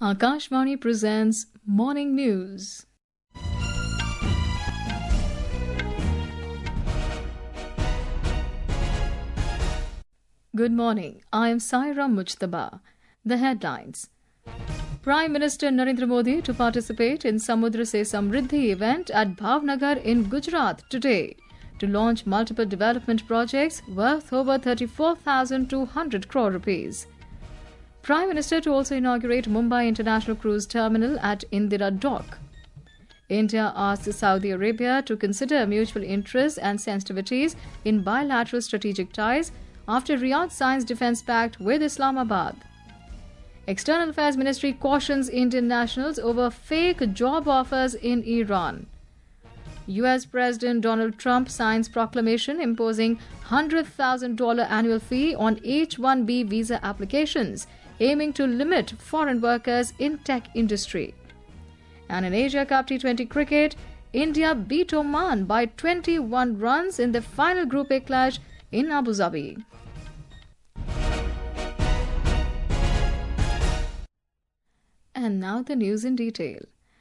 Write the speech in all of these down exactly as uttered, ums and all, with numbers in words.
Akashvani presents Morning News. Good morning. I am Saira Mujtaba. The headlines. Prime Minister Narendra Modi to participate in Samudra Se Samriddhi event at Bhavnagar in Gujarat today to launch multiple development projects worth over thirty-four thousand two hundred crore rupees. Prime Minister to also inaugurate Mumbai International Cruise Terminal at Indira Dock. India asks Saudi Arabia to consider mutual interests and sensitivities in bilateral strategic ties after Riyadh signs defence pact with Islamabad. External Affairs Ministry cautions Indian nationals over fake job offers in Iran. U S President Donald Trump signs proclamation imposing one hundred thousand dollars annual fee on H one B visa applications, aiming to limit foreign workers in tech industry. And in Asia Cup T twenty cricket, India beat Oman by twenty-one runs in the final Group A clash in Abu Dhabi. And now the news in detail.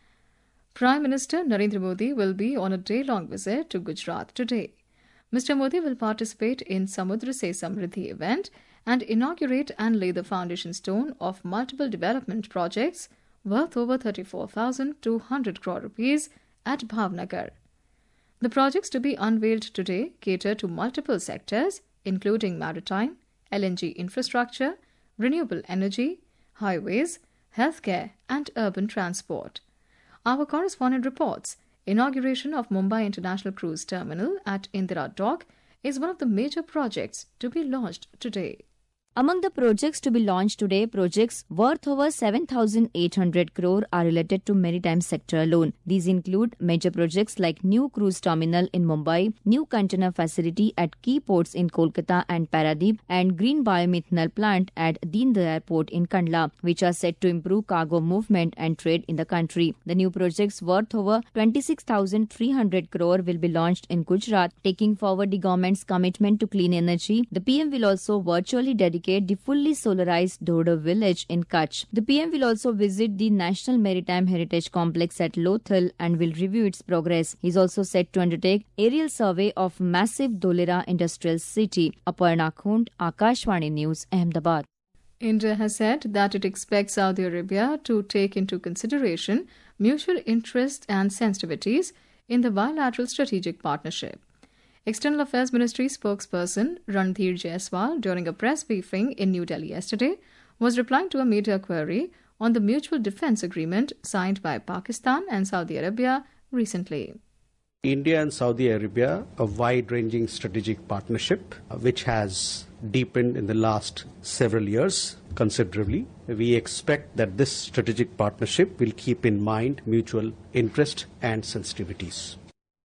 Prime Minister Narendra Modi will be on a day-long visit to Gujarat today. Mister Modi will participate in Samudra Se Samriddhi event and inaugurate and lay the foundation stone of multiple development projects worth over thirty-four thousand two hundred crore rupees at Bhavnagar. The projects to be unveiled today cater to multiple sectors, including maritime, L N G infrastructure, renewable energy, highways, healthcare and urban transport. Our correspondent reports, inauguration of Mumbai International Cruise Terminal at Indira Dock is one of the major projects to be launched today. Among the projects to be launched today, projects worth over seven thousand eight hundred crore are related to maritime sector alone. These include major projects like new cruise terminal in Mumbai, new container facility at key ports in Kolkata and Paradeep, and green biomethanol plant at Deen Dayal Port in Kandla, which are set to improve cargo movement and trade in the country. The new projects worth over twenty-six thousand three hundred crore will be launched in Gujarat, taking forward the government's commitment to clean energy. The P M will also virtually dedicate the fully solarized Dodar village in Kutch. The P M will also visit the National Maritime Heritage Complex at Lothal and will review its progress. He is also set to undertake aerial survey of massive Dholera industrial city. Aparna Khund, Akashvani News, Ahmedabad. India has said that it expects Saudi Arabia to take into consideration mutual interests and sensitivities in the bilateral strategic partnership. External Affairs Ministry spokesperson Ranadhir Jaiswal, during a press briefing in New Delhi yesterday, was replying to a media query on the mutual defence agreement signed by Pakistan and Saudi Arabia recently. India and Saudi Arabia, a wide-ranging strategic partnership which has deepened in the last several years considerably. We expect that this strategic partnership will keep in mind mutual interest and sensitivities.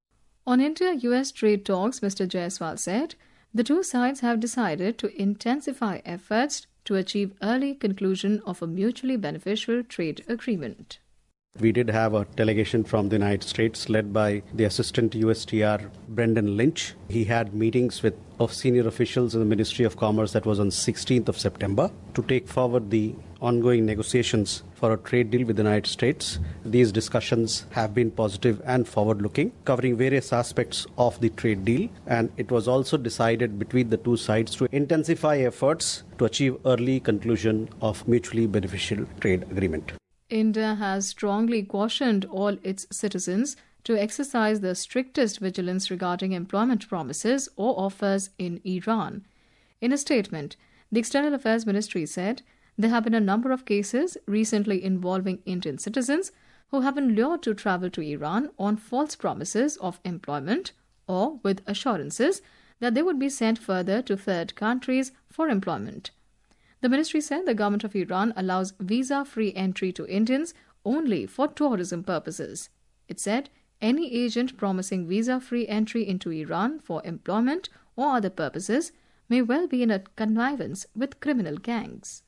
On India-U S trade talks, Mister Jaiswal said, the two sides have decided to intensify efforts to achieve early conclusion of a mutually beneficial trade agreement. We did have a delegation from the United States led by the Assistant U S T R Brendan Lynch. He had meetings with of senior officials in the Ministry of Commerce that was on sixteenth of September to take forward the ongoing negotiations for a trade deal with the United States. These discussions have been positive and forward-looking, covering various aspects of the trade deal, and it was also decided between the two sides to intensify efforts to achieve early conclusion of mutually beneficial trade agreement. India has strongly cautioned all its citizens to exercise the strictest vigilance regarding employment promises or offers in Iran. In a statement, the External Affairs Ministry said there have been a number of cases recently involving Indian citizens who have been lured to travel to Iran on false promises of employment or with assurances that they would be sent further to third countries for employment. The ministry said the government of Iran allows visa-free entry to Indians only for tourism purposes. It said any agent promising visa-free entry into Iran for employment or other purposes may well be in a connivance with criminal gangs.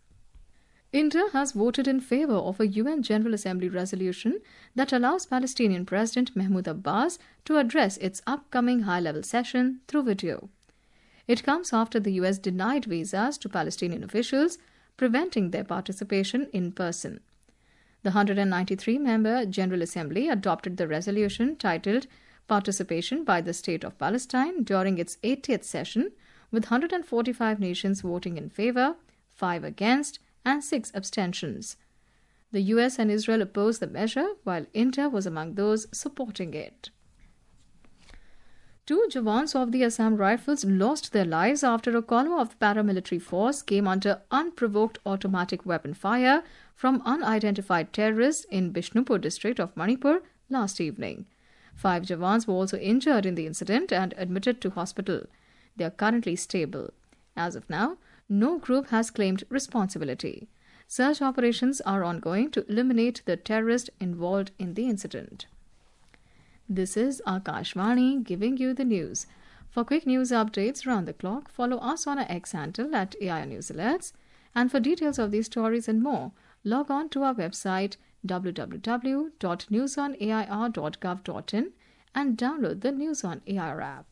India has voted in favor of a U N General Assembly resolution that allows Palestinian President Mahmoud Abbas to address its upcoming high-level session through video. It comes after the U S denied visas to Palestinian officials, preventing their participation in person. The one hundred ninety-three member General Assembly adopted the resolution titled Participation by the State of Palestine during its eightieth session, with one hundred forty-five nations voting in favor, five against, and six abstentions. The U S and Israel opposed the measure, while India was among those supporting it. Two Jawans of the Assam Rifles lost their lives after a column of the paramilitary force came under unprovoked automatic weapon fire from unidentified terrorists in Bishnupur district of Manipur last evening. Five Jawans were also injured in the incident and admitted to hospital. They are currently stable. As of now, no group has claimed responsibility. Search operations are ongoing to eliminate the terrorists involved in the incident. This is Akashvani giving you the news. For quick news updates round the clock, follow us on our X handle at A I R News Alerts. And for details of these stories and more, log on to our website w w w dot news on a i r dot gov dot in and download the News on A I R app.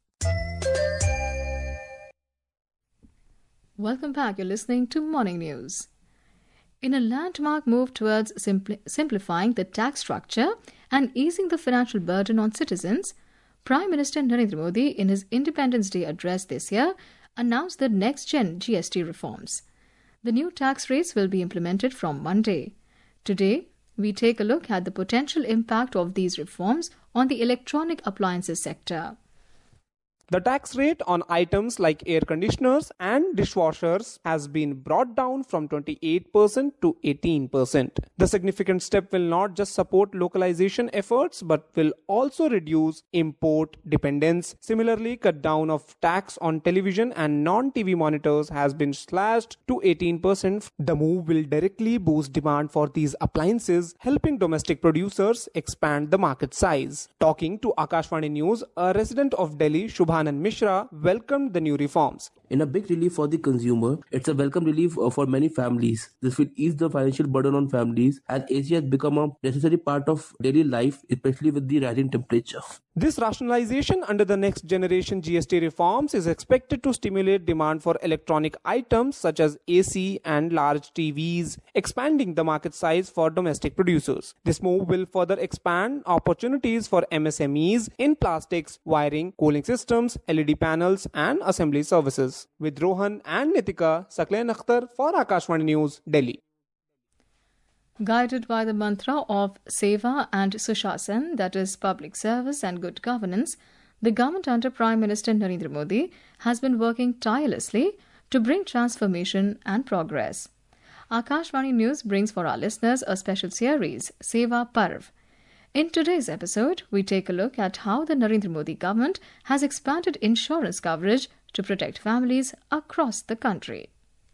Welcome back. You're listening to Morning News. In a landmark move towards simpli- simplifying the tax structure and easing the financial burden on citizens, Prime Minister Narendra Modi, in his Independence Day address this year, announced the next-gen G S T reforms. The new tax rates will be implemented from Monday. Today, we take a look at the potential impact of these reforms on the electronic appliances sector. The tax rate on items like air conditioners and dishwashers has been brought down from twenty-eight percent to eighteen percent. The significant step will not just support localization efforts but will also reduce import dependence. Similarly, cut down of tax on television and non-T V monitors has been slashed to eighteen percent. The move will directly boost demand for these appliances, helping domestic producers expand the market size. Talking to Akashvani News, a resident of Delhi, Shubha Anand Mishra, welcomed the new reforms. In a big relief for the consumer, it's a welcome relief for many families. This will ease the financial burden on families as A C has become a necessary part of daily life, especially with the rising temperature. This rationalization under the next generation G S T reforms is expected to stimulate demand for electronic items such as A C and large T Vs, expanding the market size for domestic producers. This move will further expand opportunities for M S M Es in plastics, wiring, cooling systems, L E D panels and assembly services. With Rohan and Nitika, Sakleen Akhtar for Akashvani News, Delhi. Guided by the mantra of Seva and Sushasan, that is public service and good governance, the government under Prime Minister Narendra Modi has been working tirelessly to bring transformation and progress. Akashvani News brings for our listeners a special series, Seva Parv. In today's episode, we take a look at how the Narendra Modi government has expanded insurance coverage to protect families across the country.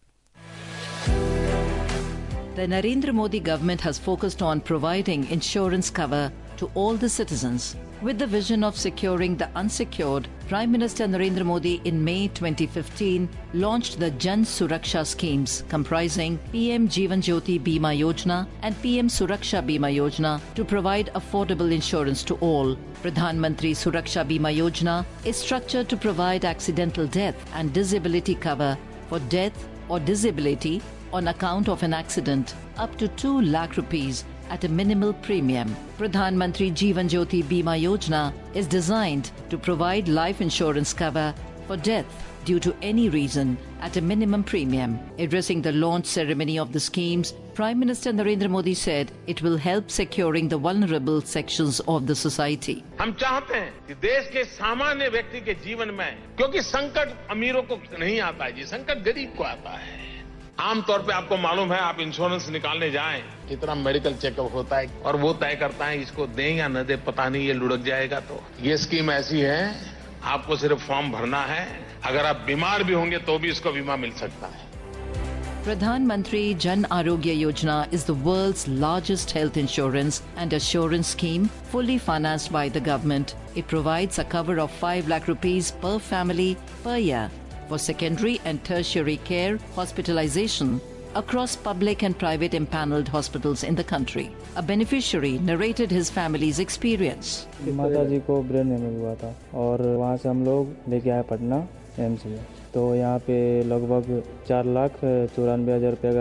The Narendra Modi government has focused on providing insurance cover to all the citizens. With the vision of securing the unsecured, Prime Minister Narendra Modi in May twenty fifteen launched the Jan Suraksha schemes comprising P M Jeevan Jyoti Bima Yojana and P M Suraksha Bima Yojana to provide affordable insurance to all. Pradhan Mantri Suraksha Bima Yojana is structured to provide accidental death and disability cover for death or disability on account of an accident up to two lakh rupees at a minimal premium. Pradhan Mantri Jeevan Jyoti Bima Yojana is designed to provide life insurance cover for death due to any reason at a minimum premium. Addressing the launch ceremony of the schemes, Prime Minister Narendra Modi said it will help securing the vulnerable sections of the society. हम चाहते हैं कि देश के सामान्य व्यक्ति के जीवन में, क्योंकि संकट अमीरों को नहीं आता है जी, संकट गरीब को आता है। आमतौर पे आपको मालूम है, आप इंश्योरेंस निकालने जाएं, कितना मेडिकल चेकअप होता है और वो तय करता है इसको दें या न दें, पता नहीं ये लुढ़क जाएगा। तो ये स्कीम ऐसी है, आपको सिर्फ फॉर्म भरना है, अगर आप बीमार भी होंगे तो भी इसको बीमा मिल सकता है। Pradhan Mantri Jan Arogya Yojana is the world's largest health insurance and assurance scheme fully financed by the government. It provides a cover of five lakh rupees per family per year for secondary and tertiary care hospitalization across public and private empaneled hospitals in the country. A beneficiary narrated his family's experience. माता जी को brain haemorrhage हुआ था और वहाँ से हम लोग लेके आए पटना एम्स में। तो यहाँ पे लगभग चार लाख चौरानवे हज़ार रुपये का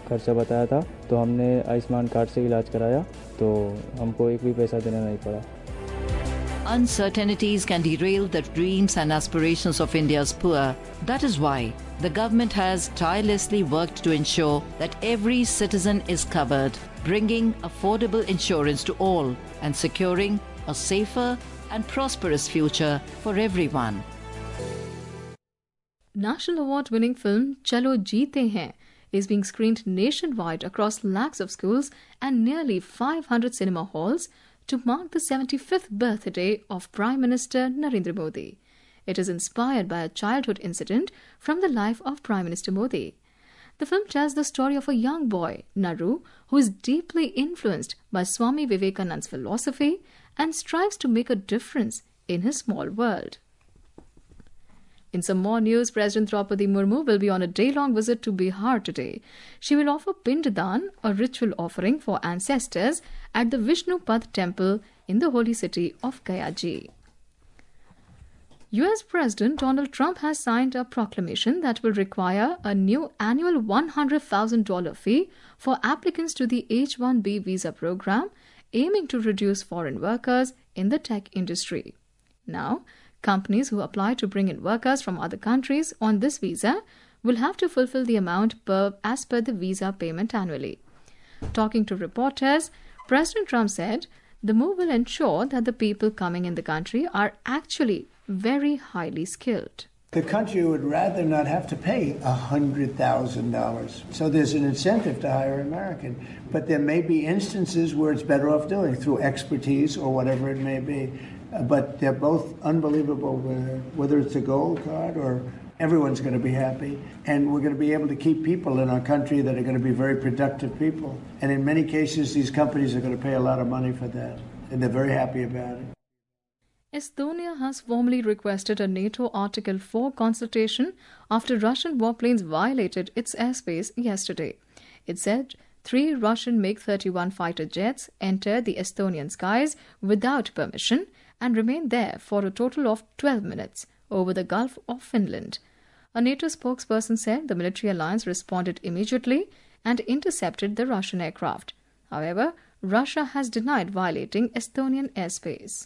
खर्चा बताया था, तो हमने आयुष्मान कार्ड से इलाज कराया, तो हमको एक भी पैसा देना नहीं पड़ा। Uncertainties can derail the dreams and aspirations of India's poor. That is why the government has tirelessly worked to ensure that every citizen is covered, bringing affordable insurance to all and securing a safer and prosperous future for everyone. National award-winning film Chalo Jeete Hain is being screened nationwide across lakhs of schools and nearly five hundred cinema halls to mark the seventy-fifth birthday of Prime Minister Narendra Modi. It is inspired by a childhood incident from the life of Prime Minister Modi. The film tells the story of a young boy, Naru, who is deeply influenced by Swami Vivekananda's philosophy and strives to make a difference in his small world. In some more news, President Draupadi Murmu will be on a day-long visit to Bihar today. She will offer Pindadan, a ritual offering for ancestors, at the Vishnupad temple in the holy city of Gayaji. U S President Donald Trump has signed a proclamation that will require a new annual one hundred thousand dollars fee for applicants to the H one B visa program, aiming to reduce foreign workers in the tech industry. Now, companies who apply to bring in workers from other countries on this visa will have to fulfill the amount per, as per the visa payment annually. Talking to reporters, President Trump said the move will ensure that the people coming in the country are actually very highly skilled. The country would rather not have to pay one hundred thousand dollars. So there's an incentive to hire an American. But there may be instances where it's better off doing through expertise or whatever it may be. Uh, but they're both unbelievable, uh, whether it's a gold card or everyone's going to be happy. And we're going to be able to keep people in our country that are going to be very productive people. And in many cases, these companies are going to pay a lot of money for that. And they're very happy about it. Estonia has formally requested a NATO Article four consultation after Russian warplanes violated its airspace yesterday. It said three Russian MiG thirty-one fighter jets entered the Estonian skies without permission and remained there for a total of twelve minutes over the Gulf of Finland. A NATO spokesperson said the military alliance responded immediately and intercepted the Russian aircraft. However, Russia has denied violating Estonian airspace.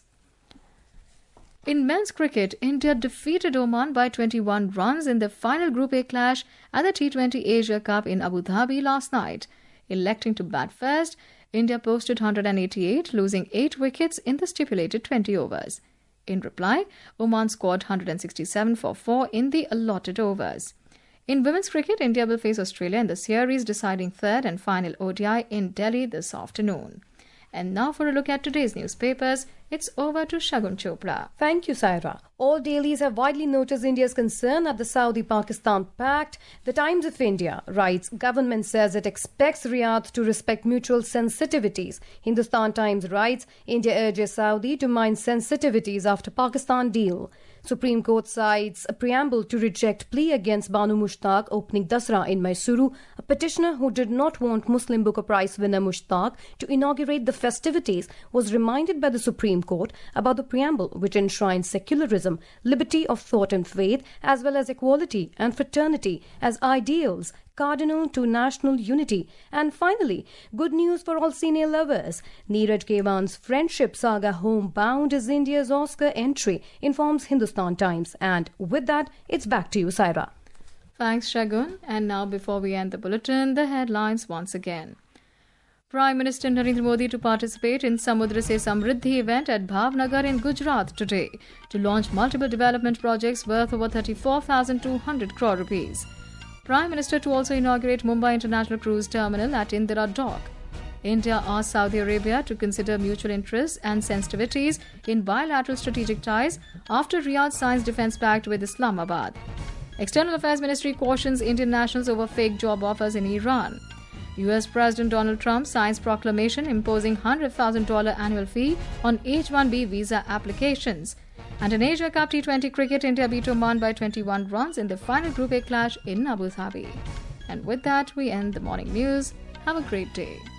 In men's cricket, India defeated Oman by twenty-one runs in the final Group A clash at the T twenty Asia Cup in Abu Dhabi last night. Electing to bat first, India posted one hundred eighty-eight, losing eight wickets in the stipulated twenty overs. In reply, Oman scored one hundred sixty-seven for four in the allotted overs. In women's cricket, India will face Australia in the series deciding third and final O D I in Delhi this afternoon. And now for a look at today's newspapers, it's over to Shagun Chopra. Thank you, Saira. All dailies have widely noticed India's concern at the Saudi-Pakistan pact. The Times of India writes, government says it expects Riyadh to respect mutual sensitivities. Hindustan Times writes, India urges Saudi to mind sensitivities after Pakistan deal. Supreme Court cites a preamble to reject plea against Banu Mushtaq opening Dasra in Mysuru, a petitioner who did not want Muslim Booker Prize winner Mushtaq to inaugurate the festivities was reminded by the Supreme Court about the preamble which enshrines secularism, liberty of thought and faith, as well as equality and fraternity as ideals cardinal to national unity. And finally, good news for all cine lovers. Neeraj Kewan's friendship saga Homebound is India's Oscar entry, informs Hindustan Times. And with that, it's back to you, Saira. Thanks, Shagun. And now, before we end the bulletin, the headlines once again. Prime Minister Narendra Modi to participate in Samudra Se Samriddhi event at Bhavnagar in Gujarat today to launch multiple development projects worth over thirty-four thousand two hundred crore rupees. Prime Minister to also inaugurate Mumbai International Cruise Terminal at Indira Dock. India asked Saudi Arabia to consider mutual interests and sensitivities in bilateral strategic ties after Riyadh signs defence pact with Islamabad. External Affairs Ministry cautions Indian nationals over fake job offers in Iran. U S President Donald Trump signs proclamation imposing one hundred thousand dollars annual fee on H one B visa applications. And in Asia Cup T twenty cricket, India beat Oman by twenty-one runs in the final Group A clash in Abu Dhabi. And with that, we end the morning news. Have a great day.